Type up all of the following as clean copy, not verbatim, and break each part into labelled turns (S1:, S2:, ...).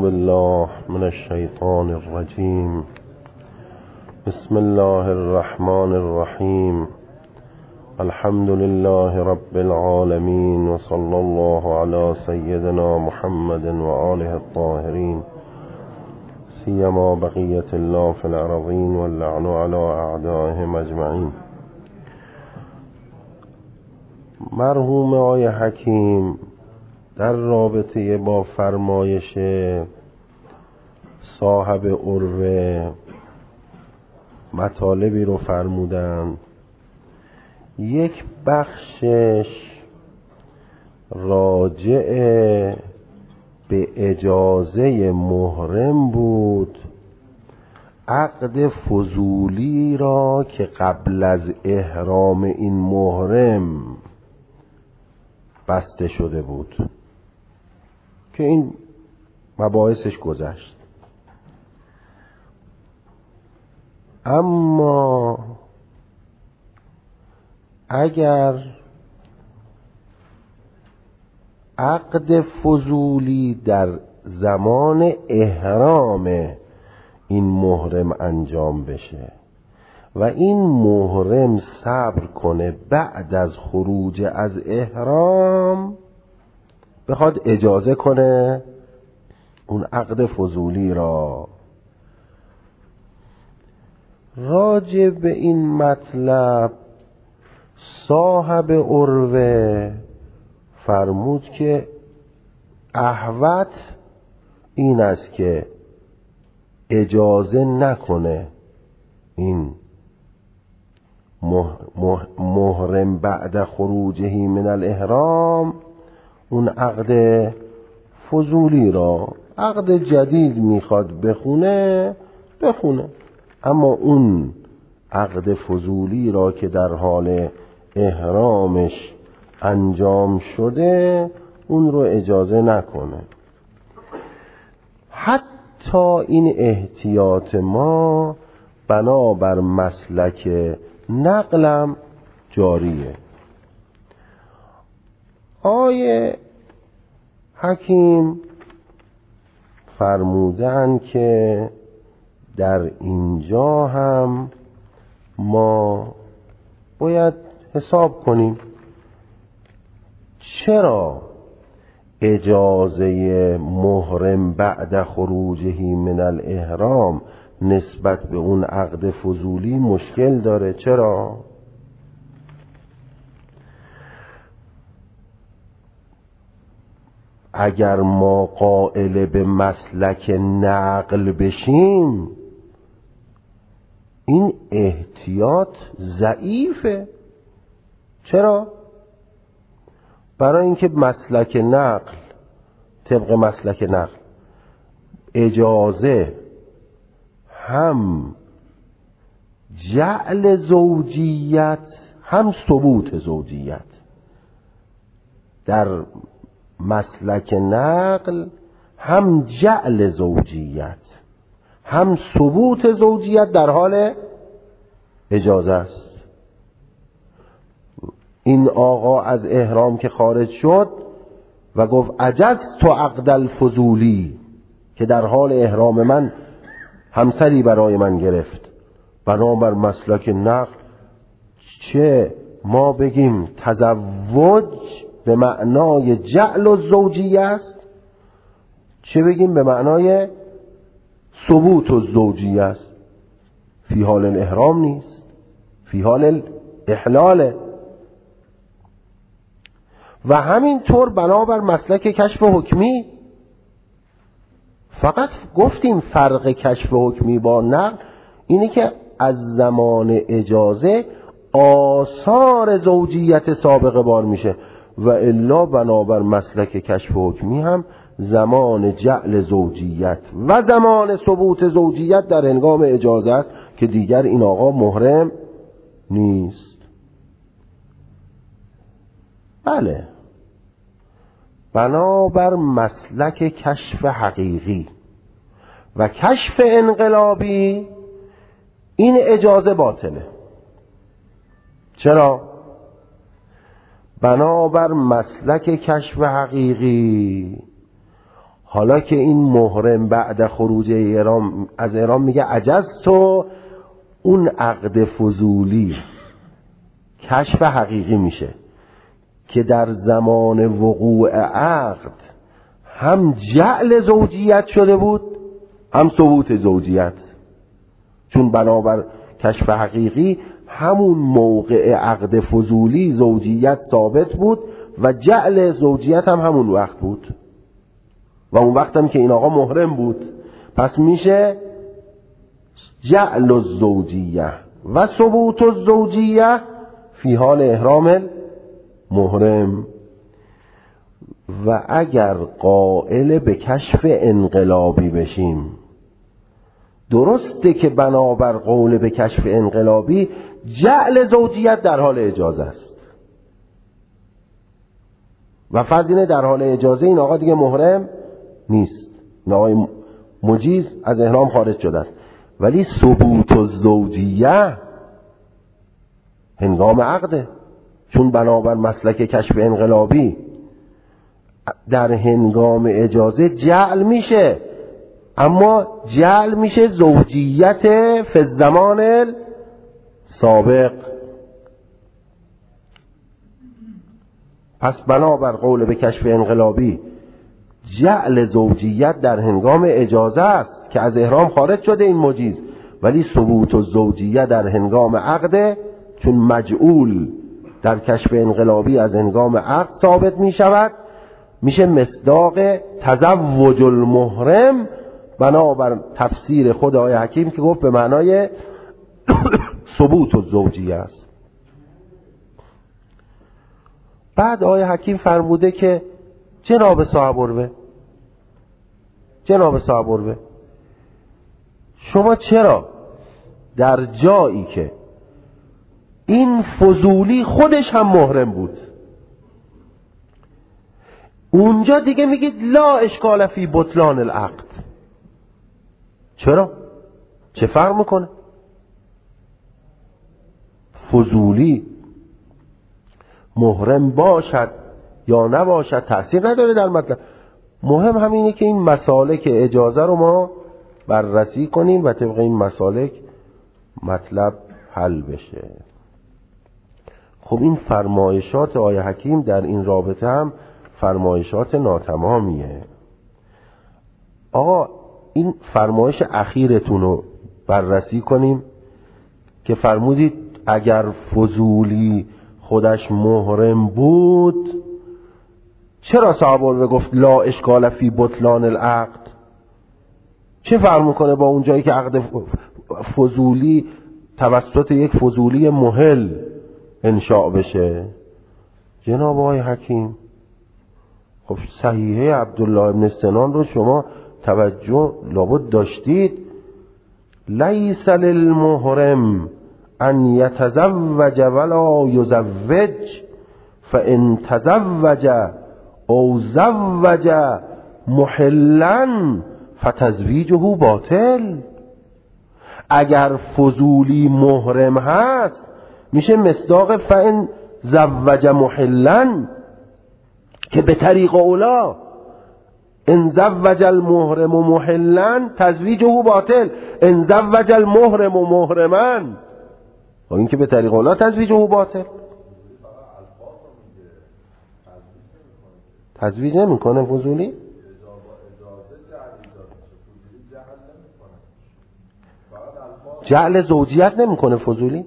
S1: بالله من الشیطان الرجیم. بسم الله الرحمن الرحیم. الحمد لله رب العالمین و صلی الله علی سیدنا محمد و آله الطاهرین، سیما بقیت الله فی الارضین و اللعن علی اعدائهم اجمعین. مرحوم آقای حکیم در رابطه با فرمایش صاحب عروه مطالبی رو فرمودند. یک بخشش راجع به اجازه محرم بود، عقد فضولی را که قبل از احرام این محرم بسته شده بود که این مباحثش گذشت. اما اگر عقد فضولی در زمان احرام این محرم انجام بشه و این محرم صبر کنه بعد از خروج از احرام بخواد اجازه کنه اون عقد فضولی را، راجع به این مطلب صاحب عروه فرمود که احوط این است که اجازه نکنه این محرم بعد خروجه من الاحرام اون عقد فضولی را. عقد جدید میخواد بخونه، اما اون عقد فضولی را که در حال احرامش انجام شده اون رو اجازه نکنه. حتی این احتیاط ما بنابر مسلک نقلم جاریه. آیه حکیم فرمودن که در اینجا هم ما باید حساب کنیم چرا اجازه محرم بعد خروجه من الاحرام نسبت به اون عقد فضولی مشکل داره. چرا؟ اگر ما قائل به مسلک نقل بشیم این احتیاط ضعیفه. چرا؟ برای اینکه مسلک نقل، طبق مسلک نقل، اجازه هم جعل زوجیت هم ثبوت زوجیت. در مسلک نقل هم جعل زوجیت هم ثبوت زوجیت در حال اجازه است. این آقا از احرام که خارج شد و گفت عجزت عقد الفضولی، که در حال احرام من همسری برای من گرفت، بنابر مسلک نقل چه ما بگیم تزوج به معنای جعل الزوجیه است، چه بگیم به معنای ثبوت الزوجیه است. فی حال الاحرام نیست، فی حال الاحلاله. و همینطور بنابر مسلک کشف حکمی. فقط گفتیم فرق کشف حکمی با نقل اینه که از زمان اجازه آثار زوجیت سابقه بار میشه و الا بنابر مسلک کشف حکمی هم زمان جعل زوجیت و زمان ثبوت زوجیت در هنگام اجازه است که دیگر این آقا محرم نیست. بله، بنابر مسلک کشف حقیقی و کشف انقلابی این اجازه باطله. چرا؟ بنابر مسلک کشف حقیقی حالا که این محرم بعد خروج از احرام میگه عجزت، اون عقد فضولی کشف حقیقی میشه که در زمان وقوع عقد هم جعل زوجیت شده بود هم ثبوت زوجیت، چون بنابر کشف حقیقی همون موقع عقد فضولی زوجیت ثابت بود و جعل زوجیت هم همون وقت بود و اون وقت هم که این آقا محرم بود. پس میشه جعل الزوجیه و ثبوت الزوجیه فی حال احرام محرم. و اگر قائل به کشف انقلابی بشیم، درسته که بنابر قول به کشف انقلابی جعل زوجیت در حال اجازه است و فرض اینه در حال اجازه این آقا دیگه محرم نیست، این آقای مجیز از احرام خارج شده است، ولی ثبوت الزوجیه هنگام عقده، چون بنابر مسلک کشف انقلابی در هنگام اجازه جعل میشه، اما جعل میشه زوجیت فی الزمان سابق. پس بنابر قول به کشف انقلابی جعل زوجیت در هنگام اجازه است که از احرام خارج شده این مجیز، ولی ثبوت الزوجیه در هنگام عقده، چون مجعول در کشف انقلابی از هنگام عقد ثابت می شود، میشه مصداق تزوج المحرم بنابر تفسیر خود آیه حکیم که گفت به معنای ثبوت الزوجیه است. بعد آیه حکیم فرموده که جناب صاحب عروه، شما چرا در جایی که این فضولی خودش هم محرم بود اونجا دیگه میگید لا اشکال فی بطلان العقد؟ چرا؟ چه فرق میکنه؟ فضولی محرم باشد یا نباشد تأثیر نداره در مطلب، مهم همینه که این مسالک اجازه رو ما بررسی کنیم و طبق این مسالک مطلب حل بشه. خب این فرمایشات آیه حکیم در این رابطه هم فرمایشات ناتمامیه. آقا این فرمایش اخیرتون رو بررسی کنیم که فرمودید اگر فضولی خودش محرم بود چرا صحابه گفت لا اشکال فی بطلان العقد؟ چه فرق میکنه با اون جایی که عقد فضولی توسط یک فضولی محل انشاء بشه؟ جناب آقای حکیم خب صحیحه عبدالله ابن سنان رو شما توجه لابد داشتید. لیس للمحرم ان یتزوج ولا یزوج فان تزوج او زوج محلا فتزویجه باطل. اگر فضولی محرم هست میشه مصداق فان زوج محلا، که به طریق اولا ان زوج المحرم محلا تزویجه باطل، ان زوج المحرم محرما، و این که به طریق اولا تزویجه باطل. تزویج نمیکنه فضولی؟ جعل زوجیت نمیکنه فضولی؟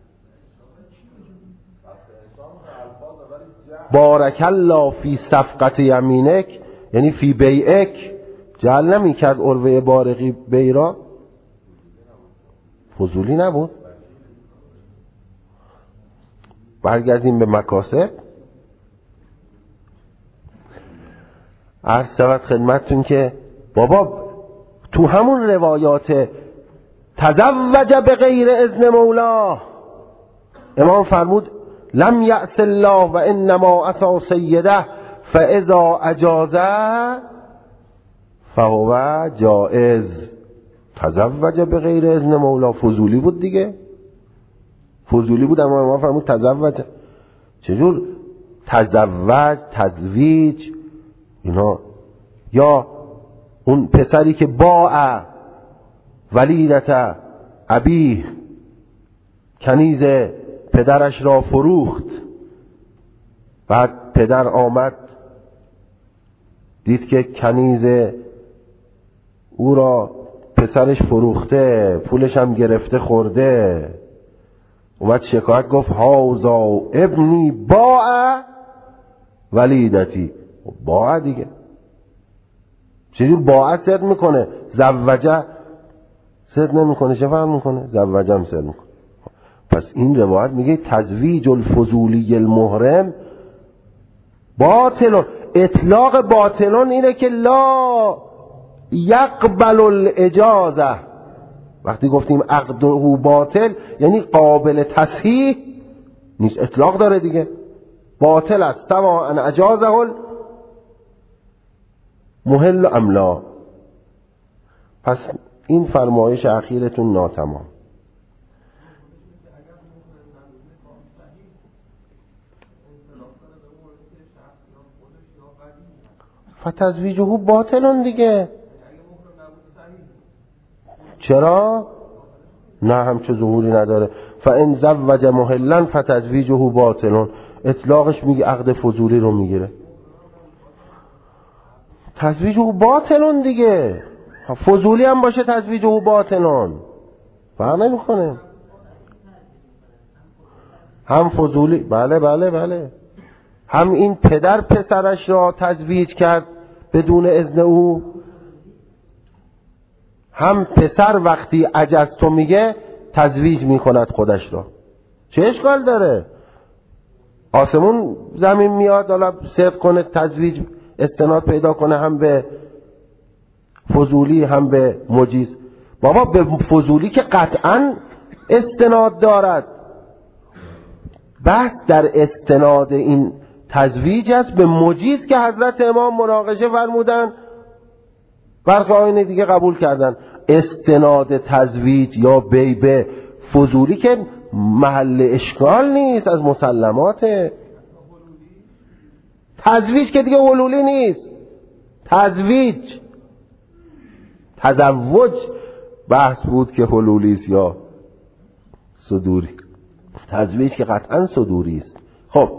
S1: بارک الله فی صفقت یمینک، یعنی فی بیعک، جعل نمیکرد عروه بارقی بیرا؟ فضولی نبود؟ برگردیم به مکاسب. عرض شود خدمتتون که بابا تو همون روایات تزوج به غیر اذن مولاه امام فرمود لم یأس الله و انما عصا سیده فاذا اجازه فهو جائز. تزوج به غیر اذن مولا فضولی بود دیگه، فضولی بود، اما امام فرمود تزوج. چجور تزوج، تزویج، اینا یا اون پسری که باع ولیدت ابیه، کنیز پدرش را فروخت. بعد پدر آمد دید که کنیز او را پسرش فروخته، پولش هم گرفته خورده. اومد شکایت گفت هازا ابنی باع ولیدتی. باع دیگه چجور باع صد میکنه؟ زوجه صد نمیکنه، چه فرق میکنه؟ زوجه هم صد میکنه. پس این روایت میگه تزویج الفضولی المحرم باطلون. اطلاق باطلون اینه که لا یقبل الاجازه. وقتی گفتیم عقده باطل یعنی قابل تصحیح نیست، اطلاق داره دیگه. باطل است سواء اجازه المحل ام لا. پس این فرمایش اخیرتون ناتمام. فتزویجه باطلون دیگه. چرا؟ نه همچه ظهوری نداره. فان زوج محلا فتزویجه باطلون. اطلاقش میگه عقد فضولی رو میگیره. تزویجه باطلون دیگه. فضولی هم باشه تزویجه باطلون، فرق نمیکنه. هم فضولی، بله هم این پدر پسرش را تزویج کرد بدون اذن او، هم پسر وقتی عجزتو میگه تزویج میکند خودش را. چه اشکال داره؟ آسمون زمین میاد حالا صدق کنه تزویج استناد پیدا کنه هم به فضولی هم به مجیز. بابا به فضولی که قطعا استناد دارد. بحث در استناد این تزویج است. به مجیز که حضرت امام مناقشه فرمودن، برخی آیین دیگه قبول کردن. استناد تزویج یا بی به فضولی که محل اشکال نیست، از مسلمات. تزویج که دیگه حلولی نیست. تزوج بحث بود که حلولی است یا صدوری. تزویج که قطعا صدوری است. خب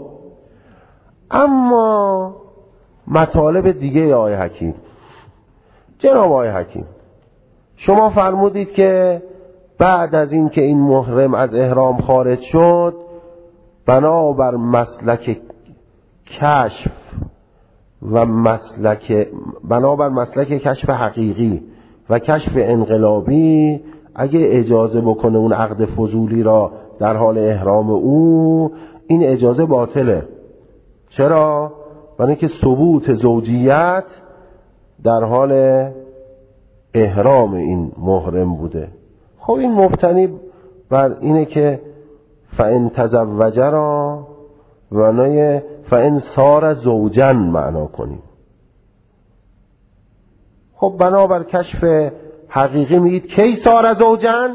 S1: اما مطالب دیگه آقای حکیم. جناب آقای حکیم، شما فرمودید که بعد از این که این محرم از احرام خارج شد، بنابر مسلک کشف و بنابر مسلک کشف حقیقی و کشف انقلابی، اگه اجازه بکنه اون عقد فضولی را در حال احرام او، این اجازه باطله. چرا؟ برای اینکه ثبوت زوجیت در حال احرام این محرم بوده. خب این مبتنی بر اینه که فإن تزوج را معنای فإن صار زوجن معنا کنیم. خب بنابر کشف حقیقی میگید کی صار زوجن؟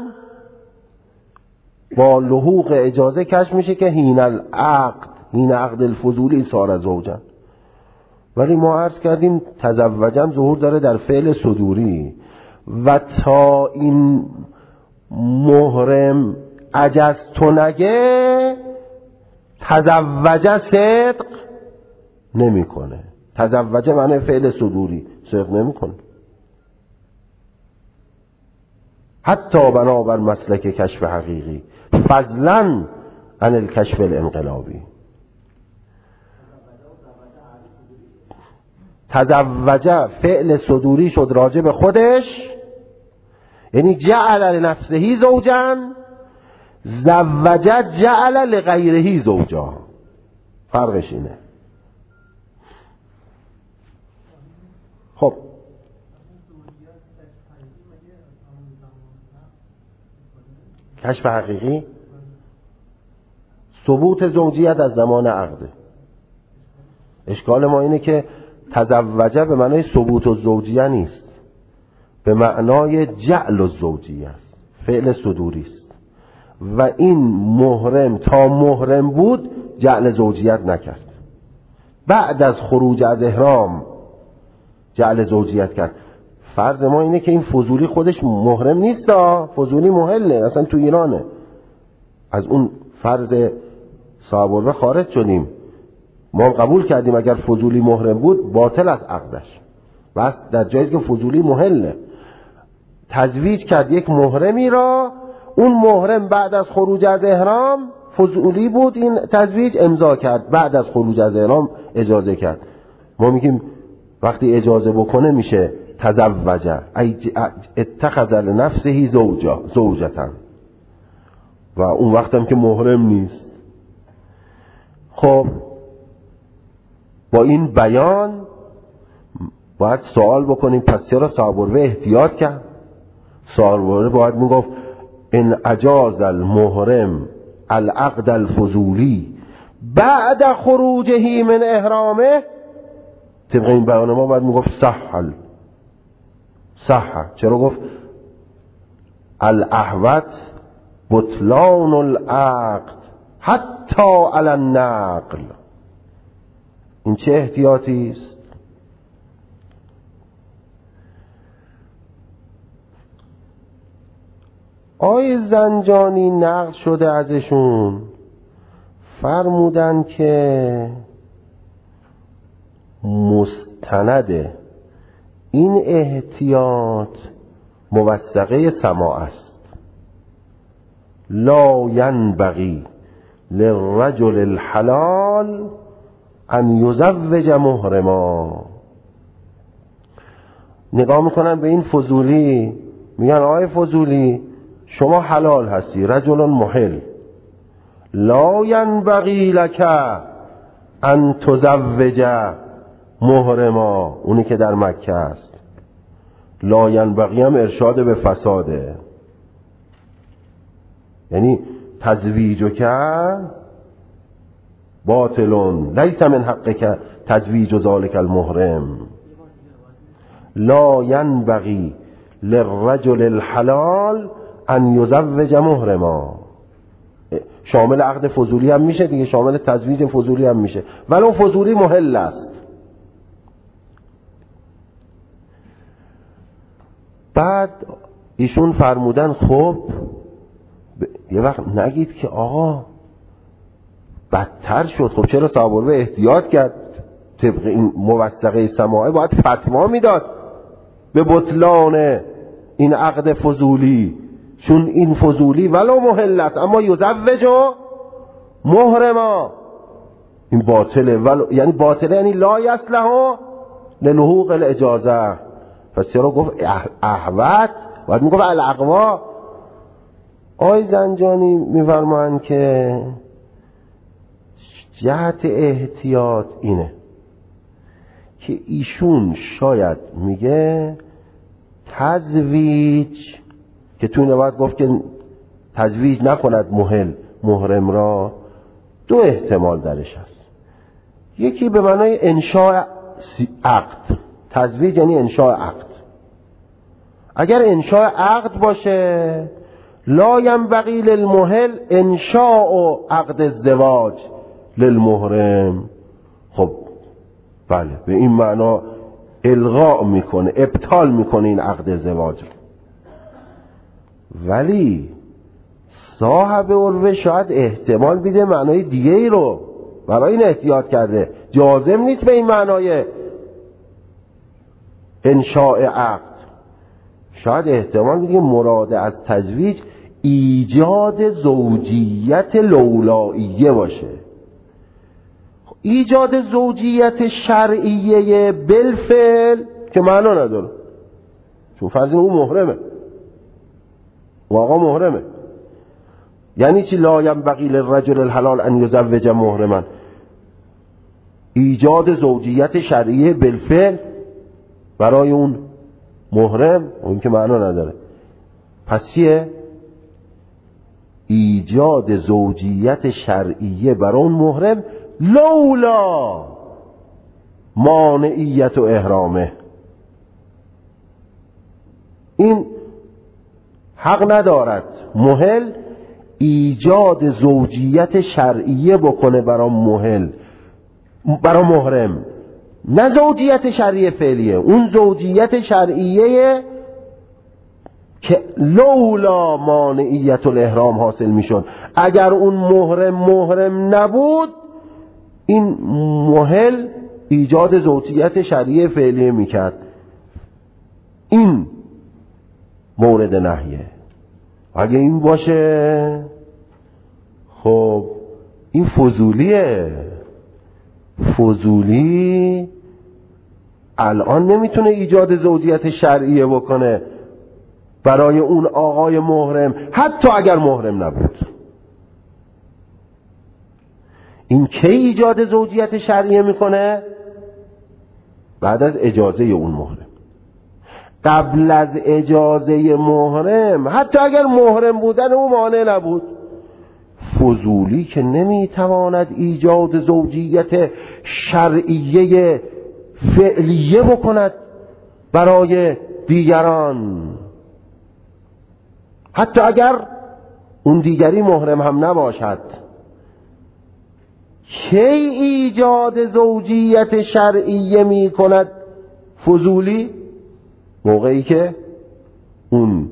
S1: با لحوق اجازه کشف میشه که هین عقد الفضولی صار زوجن. ولی ما عرض کردیم تزوجم ظهور داره در فعل صدوری و تا این محرم عجزتو نگه تزوجه صدق نمیکنه. تزوجه معنی فعل صدوری صدق نمیکنه، حتی بنابر مسلک کشف حقیقی، فضلا عن الکشف الانقلابی. تزوجه فعل صدوری شد راجع به خودش، یعنی جعل لنفسه زوجن، زوجه جعل لغیره زوجا. فرقش اینه. خب کشف حقیقی ثبوت زوجیت از زمان عقده. اشکال ما اینه که تزوجه به معنای ثبوت الزوجیه نیست، به معنای جعل الزوجیه است، فعل صدوری است. و این محرم تا محرم بود جعل زوجیت نکرد، بعد از خروج از احرام جعل زوجیت کرد. فرض ما اینه که این فضولی خودش محرم نیست، فضولی محله، اصلا تو ایرانه. از اون فرض صاحب العربه خارج شدیم. ما قبول کردیم اگر فضولی محرم بود باطل از عقدش، بس در جاییه که فضولی محله. تزویج کرد یک محرمی را، اون محرم بعد از خروج از احرام، فضولی بود این تزویج، امضا کرد، بعد از خروج از احرام اجازه کرد. ما میگیم وقتی اجازه بکنه میشه تزوجه، اتخذ لنفسه زوجتن، و اون وقتم که محرم نیست. خب با این بیان باید سوال بکنیم پس چرا صاحب العربه احتیاط کرد؟ صاحب العربه باید میگفت ان اجاز المحرم العقد الفضولی بعد خروجه من احرامه، طبق این بیان ما باید میگفت صح. چرا گفت الاحوط بطلان العقد حتی علی النقل؟ این چه احتیاطی است؟ آقای زنجانی نقل شده ازشون، فرمودن که مستند این احتیاط موثقه سماع است. لا ینبغی للرجل الحلال ان یزوج محرما. نگاه میکنن به این فضولی، میگن آقای فضولی شما حلال هستی، رجل محل، لا ینبغی لک ان تزوج محرما، اونی که در مکه است. لا ینبغی هم ارشاد به فساده، یعنی تزویجو کرد باطلون لیس من حقک تزویج ذلک المحرم. لا ینبغی للرجل الحلال ان یزوج محرما. شامل عقد فضولی هم میشه دیگه، شامل تزویج فضولی هم میشه، ولو فضولی محل است. بعد ایشون فرمودن خب یه وقت نگید که آقا بدتر شد. خب چرا صاحب العربه احتیاط کرد؟ طبق این موثقه سماعه باید فتوا میداد به بطلان این عقد فضولی، چون این فضولی ولو محل است اما یزوج محرما، این باطله. یعنی باطله یعنی لا یصلح للحوق الاجازه. پس چرا گفت احوط؟ باید میگفت الاقوا. آقای زنجانی میفرمایند که جهت احتیاط اینه که ایشون شاید میگه تزویج، که تو نباید گفت که تزویج نکند محرم را، دو احتمال درش هست. یکی به معنای انشاء عقد، تزویج یعنی انشاء عقد. اگر انشاء عقد باشه لا ینبغی للمحل انشاء عقد ازدواج للمحرم. خب بله، به این معنا الغاء میکنه، ابطال میکنه این عقد ازدواج. ولی صاحب العربه شاید احتمال بیده معنای دیگه ای رو، برای این احتیاط کرده، جازم نیست به این معنای انشاء عقد. شاید احتمال بیده مراد از تزویج ایجاد زوجیت لولاییه باشه. ایجاد زوجیت شرعیه بالفعل که معنا نداره، چون فرض اون محرمه، اون آقا محرمه. یعنی چی لا ینبغی للرجل الحلال ان یزوج محرما؟ ایجاد زوجیت شرعیه بالفعل برای اون محرم، اون که معنا نداره. پس چیه؟ ایجاد زوجیت شرعیه برای اون محرم لولا مانعیت و احرامه. این حق ندارد محل ایجاد زوجیت شرعیه بکنه برای محرم، نه زوجیت شرعی فعلیه، اون زوجیت شرعیه که لولا مانعیت الاحرام حاصل میشد. اگر اون محرم نبود این محل ایجاد زوجیت شرعی فعلیه میکرد. این مورد نهیه. اگه این باشه خب این فضولیه. فضولی الان نمیتونه ایجاد زوجیت شرعیه بکنه برای اون آقای محرم، حتی اگر محرم نبود. این کی ایجاد زوجیت شرعیه میکنه؟ بعد از اجازه اون محرم. قبل از اجازه محرم، حتی اگر محرم بودن او مانع نبود، فضولی که نمیتواند ایجاد زوجیت شرعیه فعلیه بکند برای دیگران، حتی اگر اون دیگری محرم هم نباشد. کی ایجاد زوجیت شرعیه می کند فضولی؟ موقعی که اون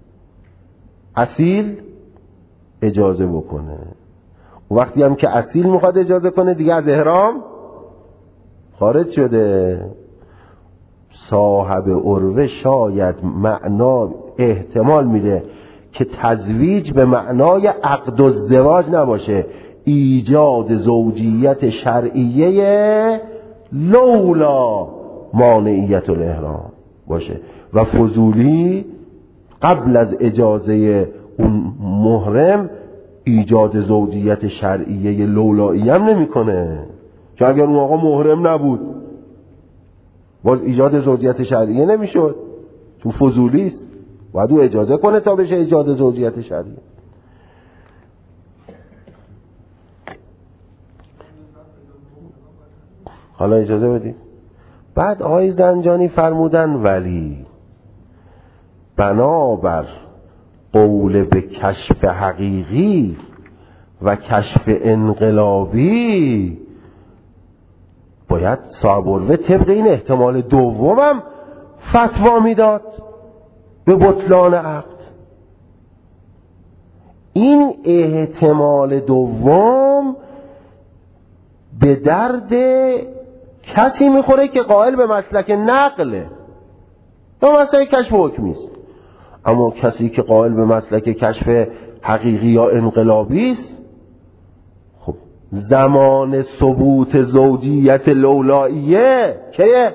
S1: اصیل اجازه بکنه. وقتی هم که اصیل میخواد اجازه کنه دیگه از احرام خارج شده. صاحب عروه شاید معنا احتمال میده که تزویج به معنای عقد الزواج نباشه، ایجاد زوجیت شرعیه لولا مانعیت الاحرام باشه. و فضولی قبل از اجازه اون محرم ایجاد زوجیت شرعیه لولایی هم نمی کنه، چون اگر اون آقا محرم نبود باز ایجاد زوجیت شرعیه نمی شد، چون فضولی است. باید او اجازه کنه تا بشه ایجاد زوجیت شرعیه. حالا اجازه بدید. بعد آقای زنجانی فرمودن ولی بنابر قول به کشف حقیقی و کشف انقلابی باید صاحب عروه طبق این احتمال دومم فتوا میداد به بطلان عقد. این احتمال دوم به درد کسی میخوره که قائل به مسلک نقله یا مسلک کشف حکمی است. اما کسی که قائل به مسلک کشف حقیقی یا انقلابی است، خب زمان ثبوت زوجیت لولاییه کیه؟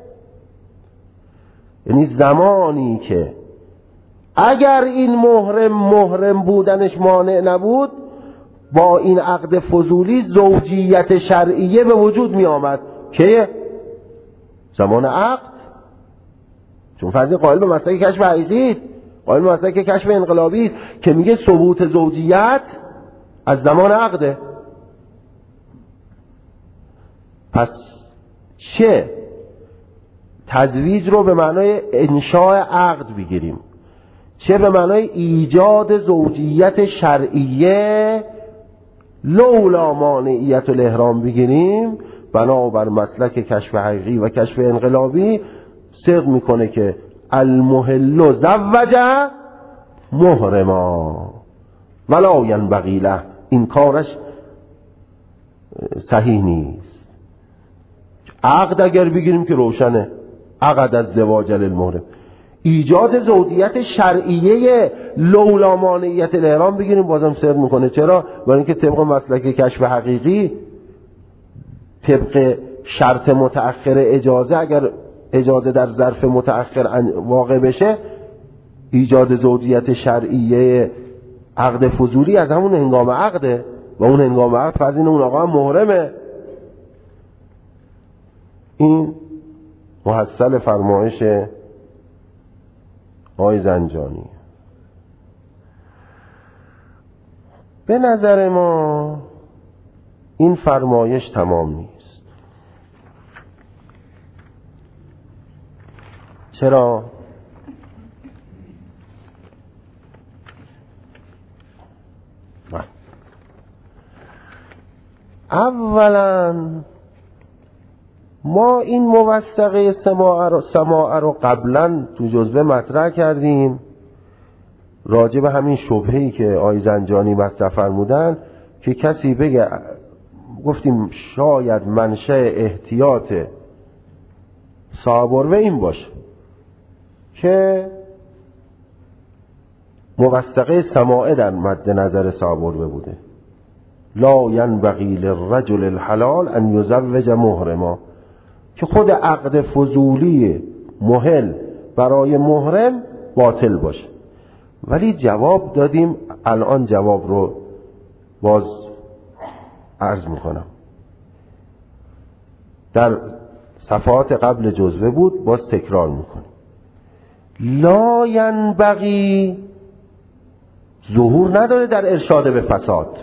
S1: یعنی زمانی که اگر این محرم بودنش مانع نبود، با این عقد فضولی زوجیت شرعیه به وجود می آمد. کیه؟ زمان عقد. چون فرضی قائل به مسلک کشف حقیقی، قائل به مسلک کشف انقلابی که میگه ثبوت زوجیت از زمان عقده. پس چه تزویج رو به معنای انشاء عقد بگیریم، چه به معنای ایجاد زوجیت شرعیه لولا مانعیت الاحرام بگیریم، بنابر مسلک کشف حقیقی و کشف انقلابی صدق میکنه که المحل زوج محرما ولا ینبغی له، این کارش صحیح نیست. عقد اگر بگیریم که روشنه، عقد از زواج للمحرم. ایجاد زوجیت شرعیه لولا مانعیت الاحرام بگیریم بازم صدق میکنه. چرا؟ برای اینکه طبق مسلک کشف حقیقی، طبق شرط متأخر اجازه، اگر اجازه در ظرف متأخر واقع بشه، ایجاد زوجیت شرعیه عقد فضولی از همون هنگام عقده و اون هنگام عقد فرض اینه اون آقا هم محرمه. این محصل فرمایش آقای زنجانی. به نظر ما این فرمایش تمام نیست. چرا؟ اولا ما این موثقه سماع رو قبلا تو جزوه مطرح کردیم راجع به همین شبهه‌ای که آقای زنجانی مطرح فرمودن که کسی بگه، گفتیم شاید منشأ احتیاط صاحب اروه این باشه که موثقه سماعه در مد نظر صاحب اروه بوده. لا ینبغی للرجل الحلال ان یزوج محرما، که خود عقد فضولی مهل برای محرم باطل باشه. ولی جواب دادیم، الان جواب رو باز عرض میکنم، در صفحات قبل جزوه بود، باز تکرار میکنم. لا ینبغی ظهور نداره در ارشاد به فساد،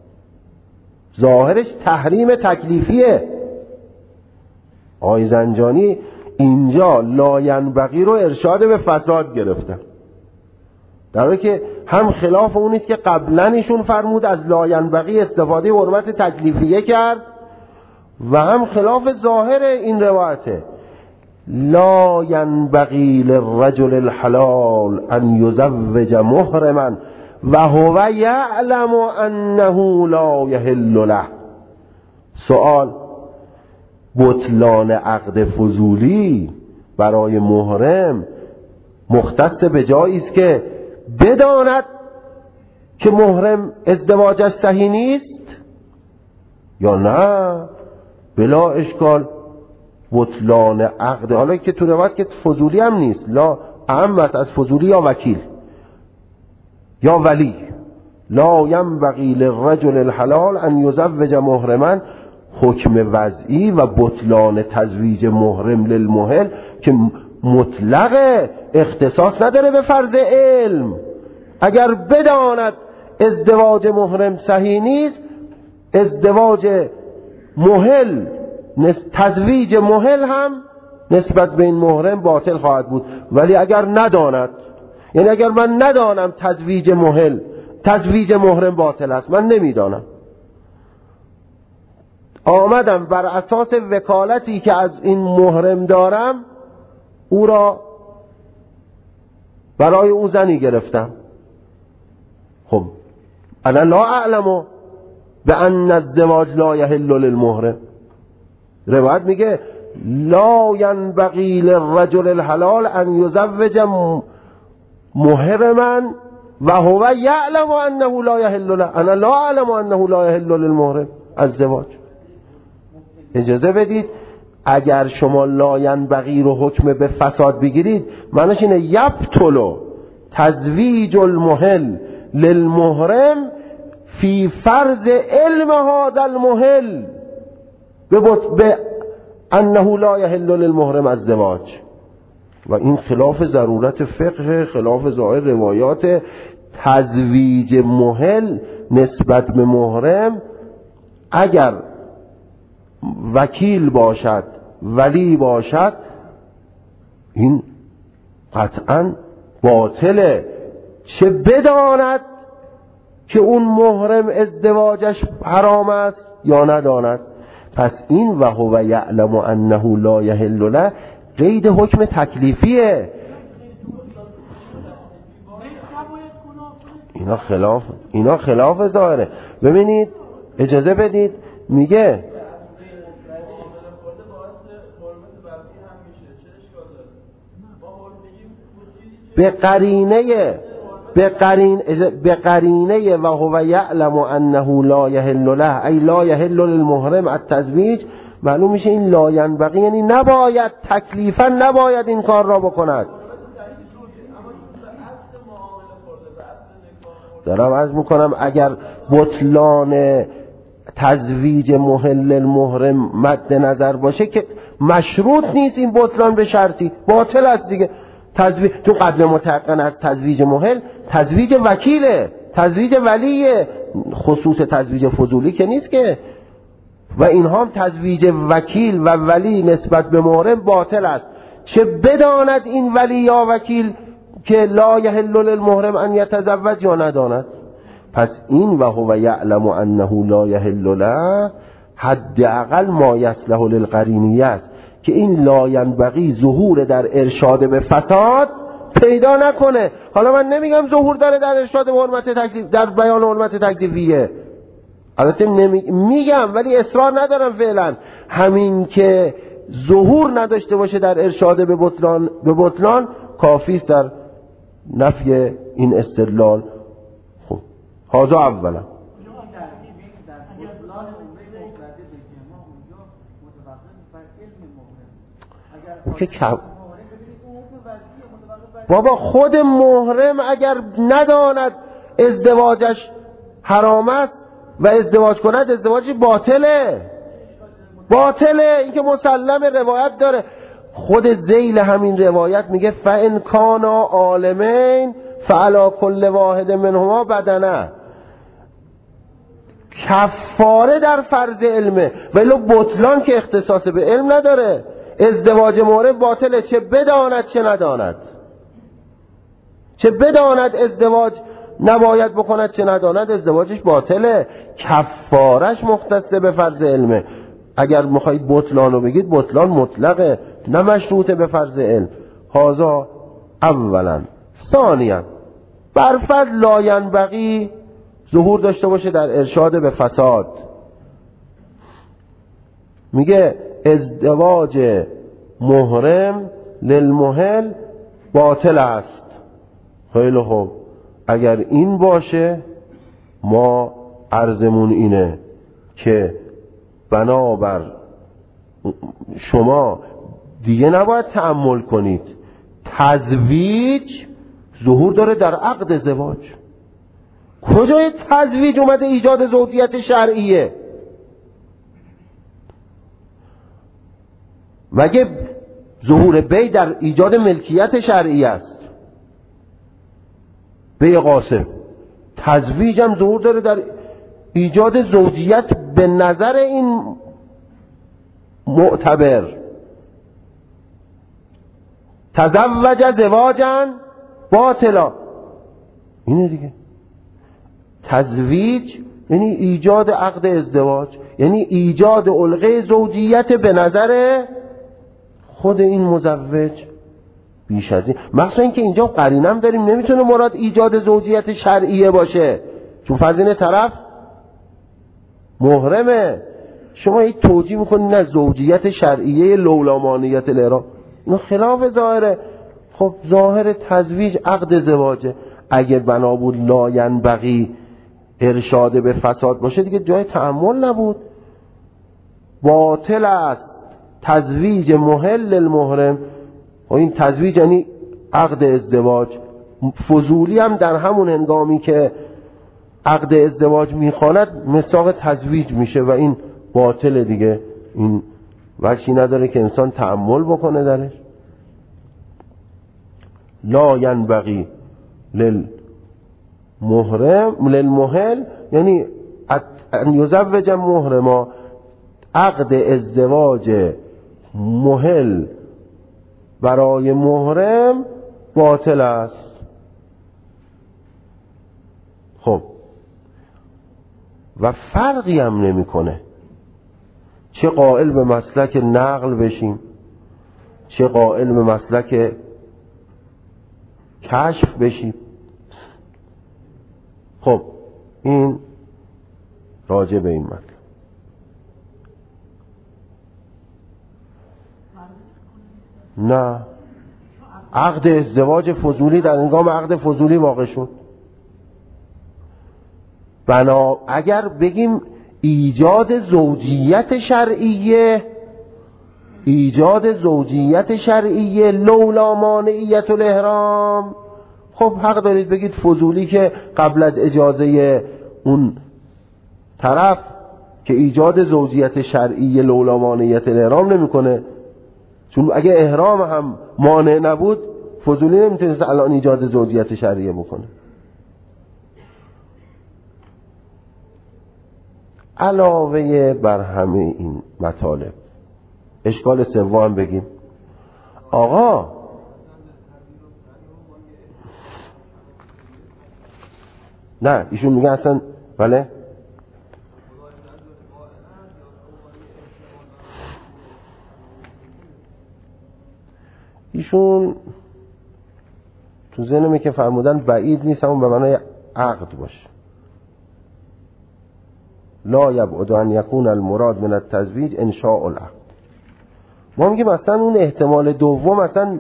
S1: ظاهرش تحریم تکلیفیه. آقای زنجانی اینجا لا ینبغی رو ارشاد به فساد گرفتن، در حالی که هم خلاف اون است که قبلا ایشون فرمود از لا ینبغی استفاده حرمت تکلیفیه کرد، و هم خلاف ظاهر این روایته. لا ینبغی للرجل الحلال ان یزوج محرما و هو یعلم انه لا یحل له. سوال: بطلان عقد فضولی برای محرم مختص به جایی است که بداند که محرم ازدواجش صحیح نیست، یا نه بلا اشکال بطلان عقد، حالا که تو روایت که فضولی هم نیست، لا اهم است از فضولی یا وکیل یا ولی. لا ینبغی للرجل الحلال ان یزوج محرما، حکم وضعی و بطلان تزویج محرم للمحل که مطلق اختصاص نداره به فرض علم. اگر بداند ازدواج محرم صحیح نیست، ازدواج محل تزویج محل هم نسبت به این محرم باطل خواهد بود. ولی اگر نداند، یعنی اگر من ندانم تزویج محرم باطل است، من نمیدانم، آمدم بر اساس وکالتی که از این محرم دارم او را برای او زنی گرفتم، خب انا لا اعلم بان الزواج لا یحل للمحرم. روایت میگه لا ینبغی للرجل الحلال ان یزوج محرما و هو یعلم انه لا یحل له. انا لا اعلم انه لا یحل للمحرم الزواج. اجازه بدید اگر شما لا ینبغی رو حکم به فساد بگیرید، معنیش اینه یبطل تزویج المحل للمحرم فی فرض علم هذا المحل به انه لا یحل للمحرم الزواج. و این خلاف ضرورت فقه، خلاف ظاهر روایات. تزویج محل نسبت به محرم اگر وکیل باشد، ولی باشد، این قطعا باطله، چه بداند که اون محرم ازدواجش حرام است یا نداند. پس این و هو یعلم انه لا یحل له قید حکم تکلیفیه. اینا خلاف ظاهره. ببینید اجازه بدید، میگه به قرینه و هو یعلم انه لا یحل له ای لا یحل للمحرم التزویج، معلوم میشه این لا ینبغی یعنی نباید، تکلیفا نباید این کار را بکند. دارم عرض میکنم اگر بطلان تزویج محل المحرم مد نظر باشه که مشروط نیست این بطلان به شرطی، باطل است دیگه. تزویج تو قدر متقن از تزویج محل، تزویج وکیله، تزویج ولیه، خصوص تزویج فضولی که نیست که. و اینها هم تزویج وکیل و ولی نسبت به محرم باطل است، چه بداند این ولی یا وکیل که لا یحل للمحرم ان یتزوج یا نداند. پس این و هو یعلم انه لا یحل له حداقل ما یصلح للقرینیه است، که این لاینبغی ظهور در ارشاد به فساد پیدا نکنه. حالا من نمیگم ظهور داره در ارشاد به حرمت تکلیف، در بیان حرمت تکلیفیه، البته میگم ولی اصرار ندارم فعلا. همین که ظهور نداشته باشه در ارشاد به بطلان کافی است در نفی این استدلال. خب هذا اولا. که بابا خود محرم اگر نداند ازدواجش حرام است و ازدواج کند ازدواجی باطله. این که مسلم روایت داره. خود ذیل همین روایت میگه فَإِنْ كَانَا عَالِمَيْنِ فَعَلَى كُلِّ وَاحِدٍ مِنْهُمَا بَدَنَةٌ. کفاره در فرض علمه، ولی بطلان که اختصاص به علم نداره. ازدواج محرم باطله، چه بداند چه نداند، چه بداند ازدواج نباید بکند چه نداند ازدواجش باطله. کفارش مختص به فرض علمه. اگر میخواید بطلان رو بگید بطلان مطلقه، نه مشروطه به فرض علم. هذا اولا. ثانیا برفض لاینبغی ظهور داشته باشه در ارشاد به فساد. میگه ازدواج محرم للمحل باطل است. خیلی خوب، اگر این باشه ما عرضمون اینه که بنابر شما دیگه نباید تأمل کنید. تزویج ظهور داره در عقد ازدواج. کجای تزویج اومده ایجاد زوجیت شرعیه؟ مگه ظهور بی در ایجاد ملکیت شرعی است؟ بی قاسم. تزویج هم ظهور داره در ایجاد زوجیت به نظر این معتبر. تزوج زواجا باطلا، اینه دیگه. تزویج یعنی ایجاد عقد ازدواج، یعنی ایجاد علقه زوجیت به نظر خود این مزوج. بیش از این مخصوصا اینکه اینجا قرینم داریم، نمیتونه مراد ایجاد زوجیت شرعیه باشه، چون فرض اینه طرف محرمه. شما این توجیه میکنید نه زوجیت شرعیه لولامانیت الاحرام، اینو خلاف ظاهره. خب ظاهر تزویج عقد ازدواجه. اگه بنا بود لاینبغی ارشاد به فساد باشه دیگه جای تأمل نبود. باطل است تزویج محل المحرم. و این تزویج یعنی عقد ازدواج. فضولی هم در همون هنگامی که عقد ازدواج میخواند مساق تزویج میشه و این باطل دیگه. این وجهی نداره که انسان تأمل بکنه درش. لا ینبغی للمحل یعنی ان یزوج محرما، عقد ازدواج محل برای محرم باطل است. خب و فرقی هم نمیکنه چه قائل به مسلک نقل بشیم چه قائل به مسلک کشف بشیم. خب این راجع به این مطلب. نه، عقد ازدواج فضولی در هنگام عقد فضولی واقع شد. اگر بگیم ایجاد زوجیت شرعیه لولا مانعیت الاحرام، خب حق دارید بگید فضولی که قبل از اجازه اون طرف که ایجاد زوجیت شرعیه لولا مانعیت الاحرام نمیکنه، چون اگه احرام هم مانع نبود فضولی نمیتونست الان ایجاد زوجیت شرعیه بکنه. علاوه بر همه این مطالب اشکال سوم بگیم. آقا نه، ایشون میگه اصلا بله ایشون تو ذهنمه که فرمودن بعید نیست همون به معنای عقد باشه. لا یبعد ان یکون المراد من التزویج انشاء العقد. ما میگیم مثلا اون احتمال دوم مثلا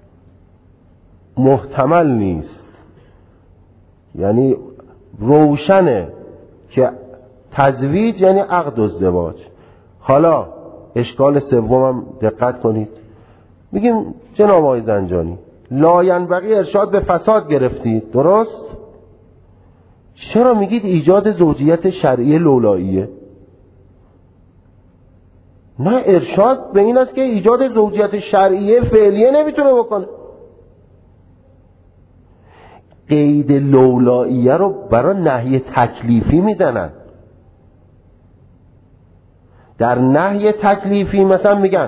S1: محتمل نیست، یعنی روشنه که تزویج یعنی عقد و ازدواج. حالا اشکال سومم دقت کنید، میگیم جناب آقای زنجانی لا ینبغی ارشاد به فساد گرفتید، درست؟ چرا میگید ایجاد زوجیت شرعی لولاییه؟ نه، ارشاد به این است که ایجاد زوجیت شرعی فعلیه نمیتونه بکنه. قید لولاییه رو برای نهی تکلیفی میزنن. در نهی تکلیفی مثلا میگن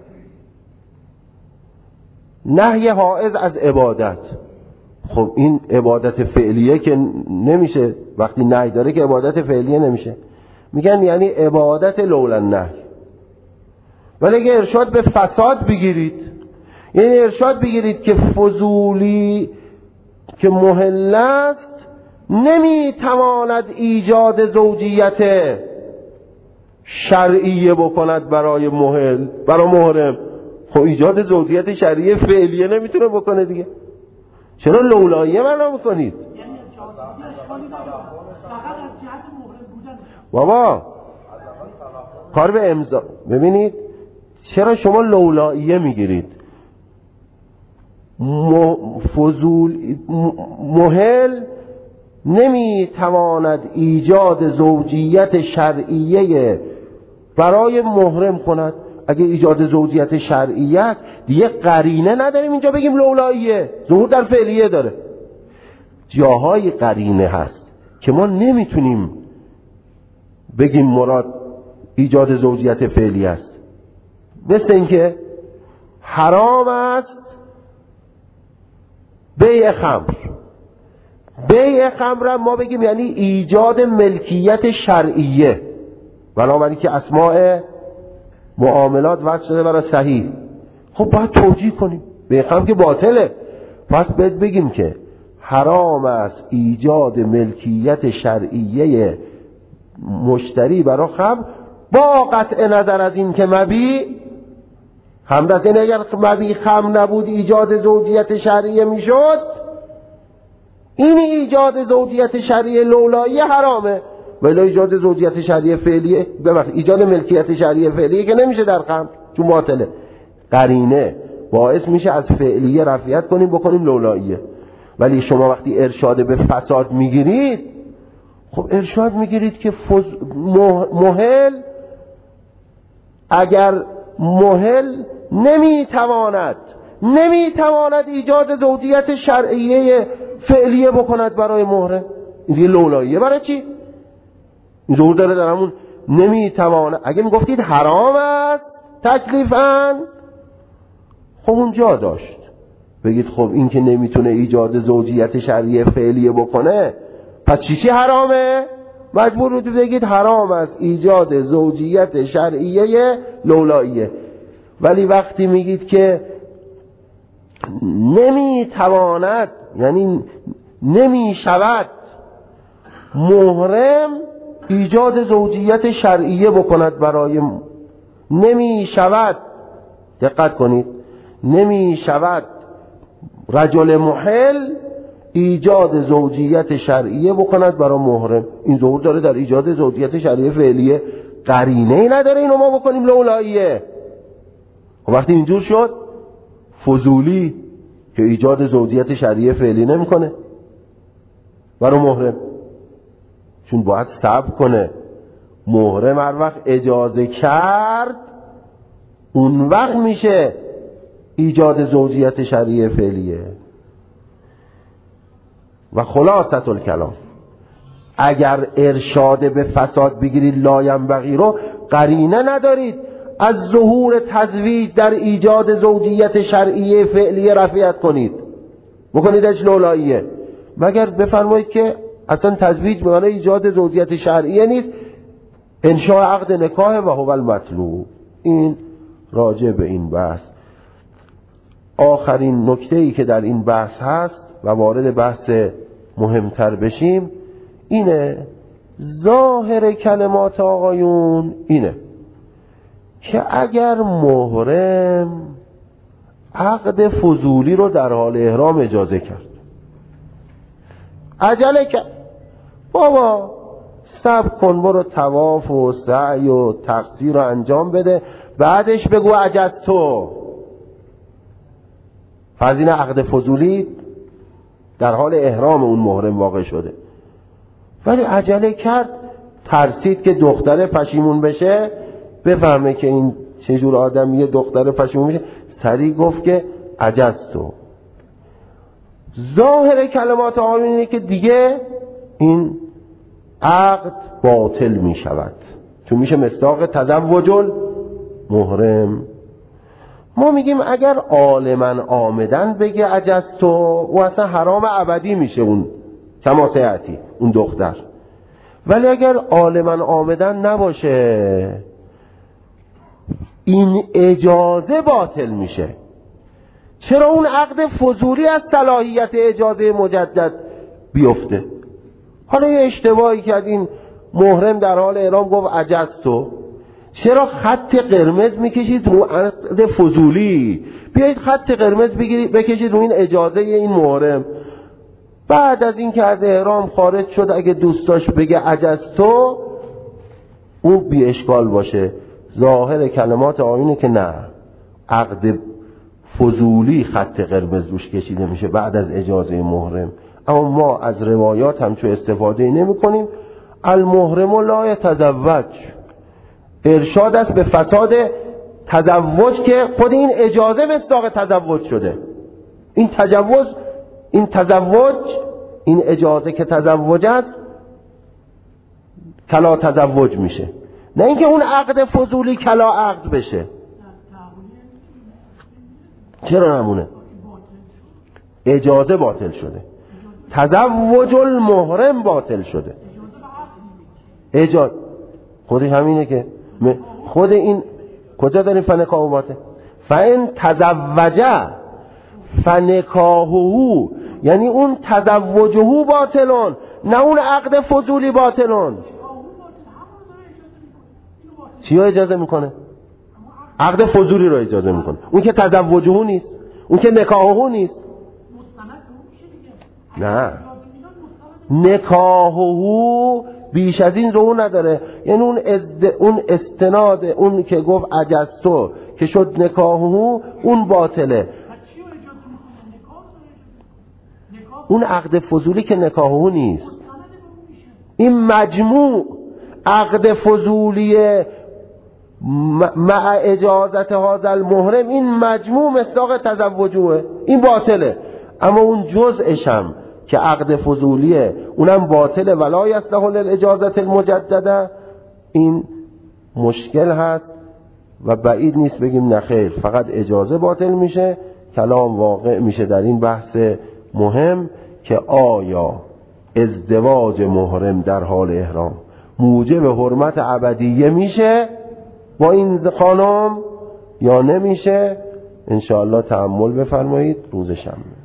S1: نهی حائز از عبادت. خب این عبادت فعلیه که نمیشه، وقتی نهی داره که عبادت فعلیه نمیشه، میگن یعنی عبادت لولا نهی. ولی اگه ارشاد به فساد بگیرید، یعنی ارشاد بگیرید که فضولی که محل است نمیتواند ایجاد زوجیت شرعیه بکند برای محل، برای محرم. خب ایجاد زوجیت شرعیه فعلیه نمیتونه بکنه دیگه، چرا لولاییه معنا میکنید؟ بابا کار به امضا. ببینید چرا شما لولاییه میگیرید؟ فضول محل نمیتواند ایجاد زوجیت شرعیه برای محرم کند. اگه ایجاد زوجیت شرعیه است دیگه قرینه نداریم اینجا بگیم لولاییه، ظهور در فعلیه داره. جاهای قرینه هست که ما نمیتونیم بگیم مراد ایجاد زوجیت فعلی است. مثل اینکه حرام است بیع خمر. بیع خمر ما بگیم یعنی ایجاد ملکیت شرعیه، بنابراین که اسماء معاملات وضع شده برای صحیح. خب باید توجیه کنیم، بیع خمر که باطله، پس بگیم که حرام است ایجاد ملکیت شرعیه مشتری برای خمر با قطع نظر از این که مبیع خمر است. این اگر مبیع خمر نبود ایجاد زوجیت شرعیه میشد، این ایجاد زوجیت شرعیه لولاییه حرامه، ولی ایجاد زوجیت شرعیه فعلیه ایجاد ملکیت شرعیه فعلیه که نمیشه در خمر چون باطله. قرینه باعث میشه از فعلیه رفعیت کنیم بکنیم لولاییه. ولی شما وقتی ارشاد به فساد میگیرید، خب ارشاد میگیرید که محل اگر محل نمیتواند ایجاد زوجیت شرعیه فعلیه بکند برای محرم، این دیگه لولاییه. برای چی؟ این ظهور داره در همون نمیتواند. اگه میگفتید حرام است تکلیفاً، خب اون جا داشت بگید خب این که نمیتونه ایجاد زوجیت شرعیه فعلیه بکنه پس چی حرامه؟ مجبور بودید بگید حرام است ایجاد زوجیت شرعیه لولاییه. ولی وقتی میگید که نمیتواند یعنی نمیشود محرم ایجاد زوجیت شرعیه بکند برای نمیشود، دقت کنید، نمیشود رجل محل ایجاد زوجیت شرعیه بکند برای محرم. این ظهور داره در ایجاد زوجیت شرعیه فعلیه، قرینه ای نداره اینو ما بکنیم لولاییه. وقتی اینجور شد فضولی که ایجاد زوجیت شرعیه فعلی نمیکنه برای محرم، چون باید صبر کنه. محرم هر وقت اجازه کرد اون وقت میشه ایجاد زوجیت شرعیه فعلیه. و خلاصة الکلام اگر ارشاد به فساد بگیرید لاینبغی رو، قرینه ندارید از ظهور تزویج در ایجاد زوجیت شرعیه فعلیه رفعیت کنید بکنیدش لولاییه، مگر بفرمایید که اصلا تزویج به معنی ایجاد زوجیت شرعیه نیست، انشاء عقد نکاح و هو المطلوب. این راجع به این بحث. آخرین نکته‌ای که در این بحث هست و وارد بحث مهمتر بشیم اینه، ظاهر کلمات آقایون اینه که اگر محرم عقد فضولی رو در حال احرام اجازه کرد، عجله کرد، بابا صبر کن برو طواف و سعی و تقصیر رو انجام بده بعدش بگو عجزتو، فرض اینه عقد فضولی در حال احرام اون محرم واقع شده ولی عجله کرد، ترسید که دختره پشیمون بشه، بفهمه که این چجور آدمیه، دختره پشیمون بشه، سریع گفت که عجزتو. ظاهر کلمات آقایون اینه که دیگه این عقد باطل می شود چون میشه مصداق تزوج المحرم. ما میگیم اگر عالما آمدن بگه عجزتو و اصلا حرام ابدی میشه اون کما سیاتی اون دختر، ولی اگر عالما آمدن نباشه این اجازه باطل میشه. چرا اون عقد فضولی از صلاحیت اجازه مجدد بیفته؟ حالا یه اشتباهی کرد، این محرم در حال احرام گفت عجزتو، چرا خط قرمز میکشید رو عقد فضولی؟ بیایید خط قرمز بکشید رو این اجازه این محرم، بعد از این که از احرام خارج شد اگه دوست داشت بگه عجزتو اون بی اشکال باشه. ظاهر کلمات آیینه که نه، عقد فضولی خط قرمز روش کشیده میشه بعد از اجازه محرم. اما ما از روایات همچون استفاده نمی کنیم. المحرم لا یتزوج، ارشاد است به فساد تزوج که خود این اجازه مصداق تزوج شده. این تزوج این اجازه که تزوج است کلا تزوج میشه، نه اینکه اون عقد فضولی کلا عقد بشه. چرا نمونه؟ اجازه باطل شده، تزوج المحرم باطل شده. اجازه خودش همینه که خود این کجا داریم فنکاهو باطل؟ فان تزوجه فنکاهو، یعنی اون تزوجهو باطلون، نه اون عقد فضولی باطلون. چی رو اجازه میکنه؟ عقد فضولی رو اجازه میکنه، اون که تزوجهو نیست، اون که نکاهو نیست. نه، نکاهو بیش از این رو نداره، یعنی اون استناد اون که گفت عجزتو که شد نکاهو اون باطله. اون عقد فضولی که نکاهو نیست. این مجموع عقد فضولی مع اجازت هذا المحرم، این مجموع مصداق تزوجوه، این باطله. اما اون جزءش هم که عقد فضولیه اونم باطله، ولا یصلح للاجازه المجدده، این مشکل هست و بعید نیست بگیم نخیر فقط اجازه باطل میشه. کلام واقع میشه در این بحث مهم که آیا ازدواج محرم در حال احرام موجب حرمت ابدیه میشه با این خانم یا نمیشه؟ انشاءالله تأمل بفرمایید. روز شنبه.